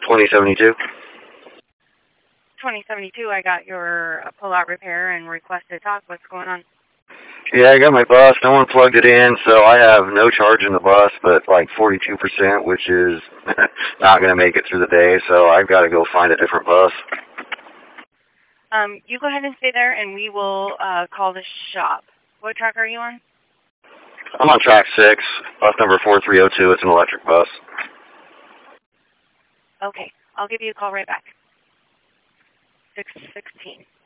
2072. 2072, I got your pull-out repair and request to talk. What's going on? Yeah, I got my bus. No one plugged it in, so I have no charge in the bus, but like 42%, which is not going to make it through the day, so I've got to go find a different bus. You go ahead and stay there, and we will call the shop. What track are you on? I'm on track 6, bus number 4302. It's an electric bus. Okay, I'll give you a call right back. 616.